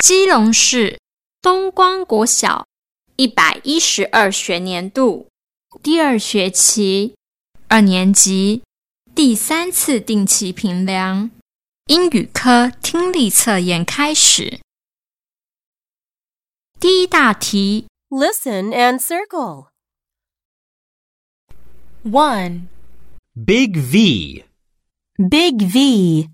基隆市东光国小112学年度第2学期2年级第3次定期评量英语科听力测验开始。第一大题 Listen and circle. 1. Big V. Big V.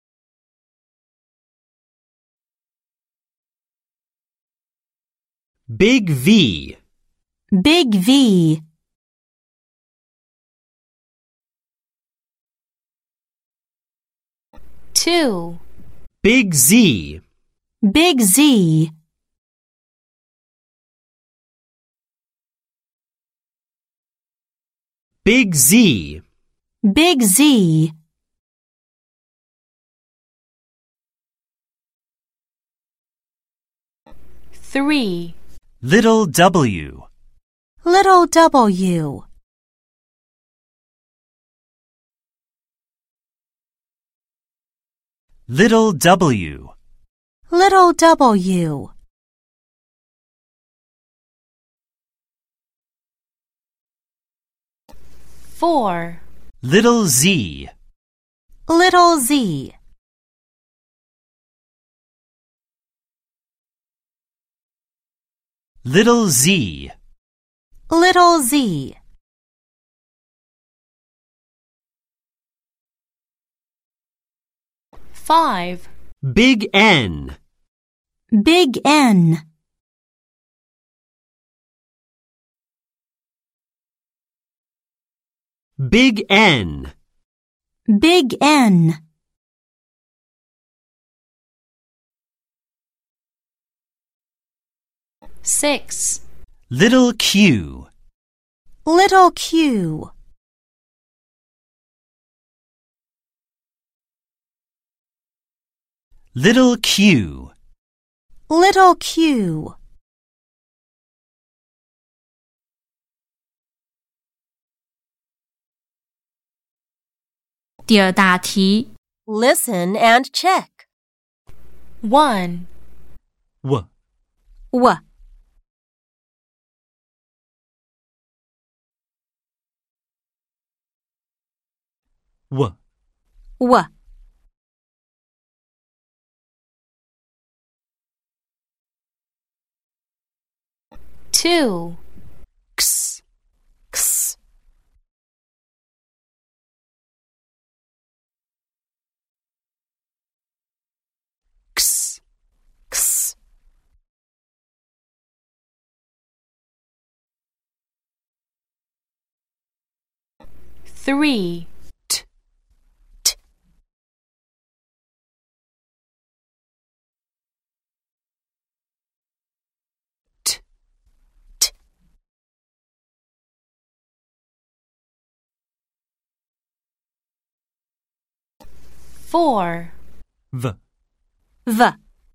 Big V. Big V. 2. Big Z. Big Z. Big Z. Big Z. 3. Little W. Little W. Little W. Little W. 4. Little Z. Little Z. Little Z. Little Z. 5. Big N. Big N. Big N. Big N. 6. Little Q. Little Q. Little Q. Little Q. 第二大题 Listen and check. 1. W. W. W. W. 2. X. X. X. X. 3. T. T. T. T. 4. V. V.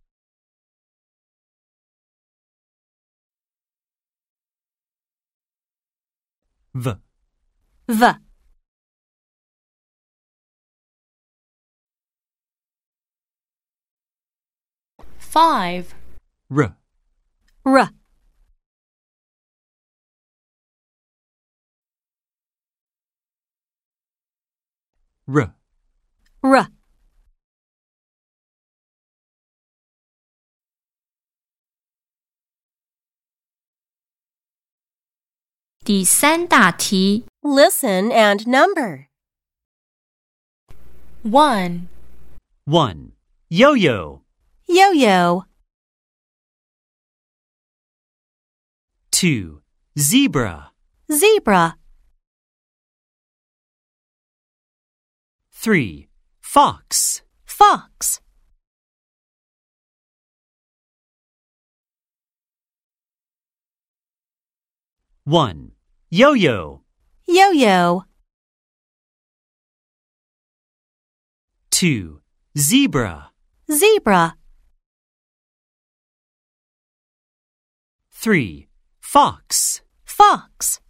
V. V. 5. R. R. R. R. 第三大题 Listen and number. 1. 1. Yo-yo. Yo-yo. 2. Zebra. Zebra. 3. Fox. Fox. 1. Yo-yo. Yo-yo. 2. Zebra. Zebra. 3. Fox. Fox.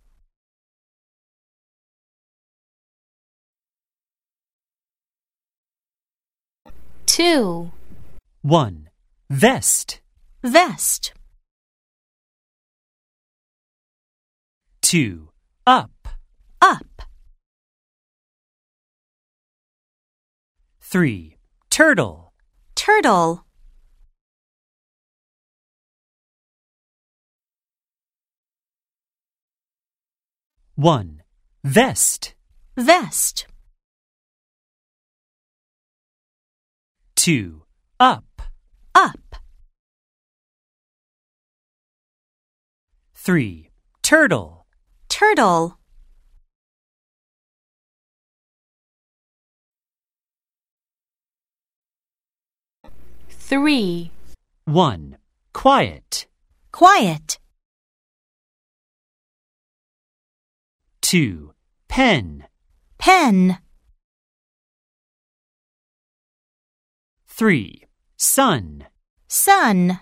2. 1. Vest. Vest. 2. Up. Up. 3. Turtle. Turtle. 1. Vest. Vest. 2. Up. Up. 3. Turtle. Turtle. 3. 1. Quiet. Quiet. 2. Pen. Pen. 3. Sun. Sun.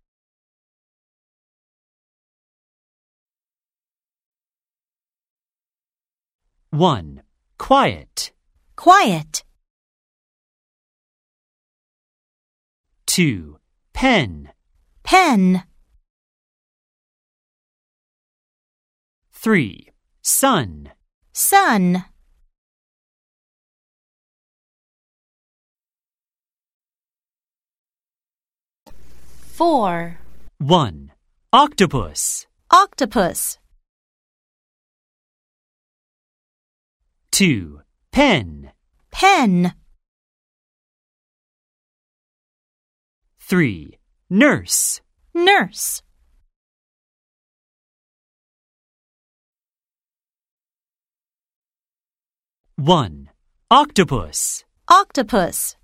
1. Quiet. Quiet. 2. Pen. Pen. 3. Sun. Sun. 4. 1. Octopus. Octopus. 2. Pen. Pen. 3. Nurse. Nurse. 1. Octopus. Octopus.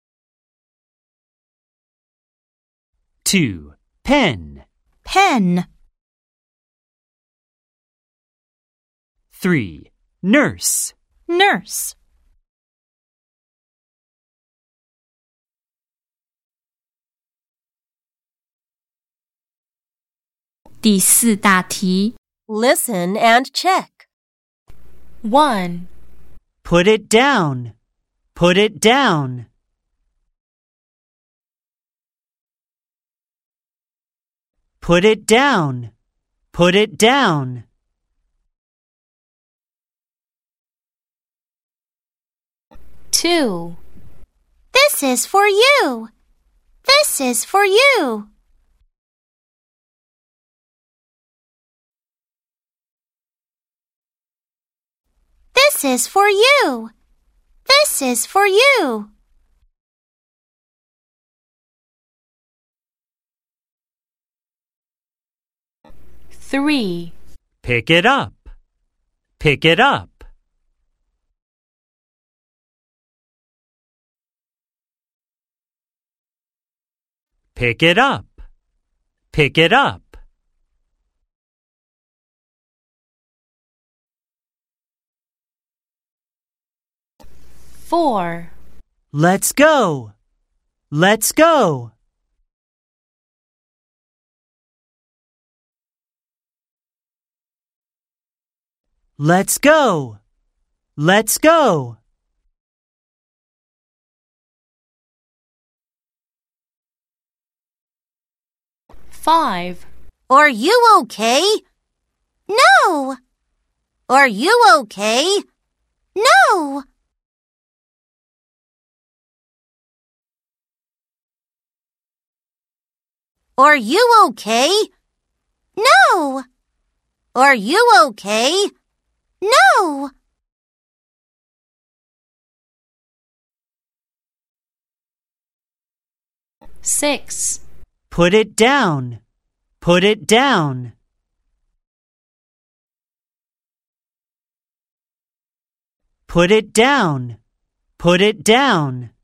2. Pen. Pen. 3. Nurse. Nurse. 第四大题 Listen and check. 1. Put it down. Put it down. Put it down. Put it down. 2. This is for you. This is for you. This is for you. This is for you. 3. Pick it up. Pick it up. Pick it up. Pick it up. 4. Let's go. Let's go. Let's go. Let's go. 5. Are you okay? No. Are you okay? No. Are you okay? No. Are you okay? No. 6. Put it down. Put it down. Put it down. Put it down.